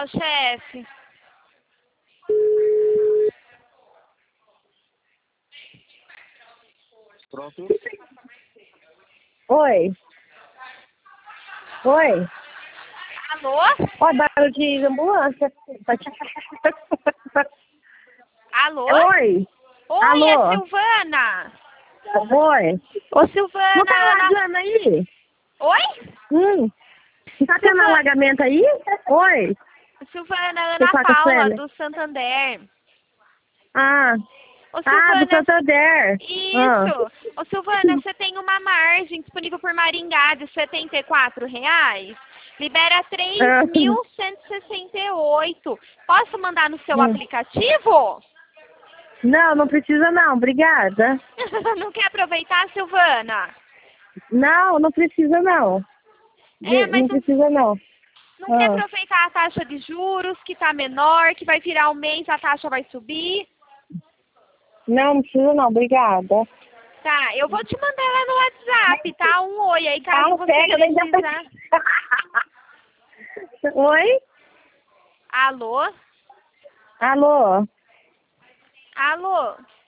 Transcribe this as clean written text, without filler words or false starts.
Tchau, chefe. Pronto? Oi. Oi. Alô? Ó, barulho de ambulância. Alô? Oi. Oi, Alô? é Silvana. Oi. Ô, Silvana. Não tá alagando aí? Oi? Tá tendo Silvana. alagamento aí? Oi. Silvana, Você Ana fala com a Paula, Sueli? do Santander. Ah. Ô, Do Silvana. Santander. Isso. Ô, Silvana, você tem uma margem disponível por Maringá de R$74. Libera 3.168. Posso mandar no seu aplicativo? Não, não precisa não. Obrigada. Não quer aproveitar, Silvana? Não, não precisa não. É, mas Não precisa não. não quer aproveitar a taxa de juros, que tá menor, que vai virar um mês, a taxa vai subir? Não, não precisa não. Obrigada. Tá, eu vou te mandar lá no WhatsApp, tá? Um oi aí, caso você pega, nem já precisar. Oi? Alô? Alô? Alô?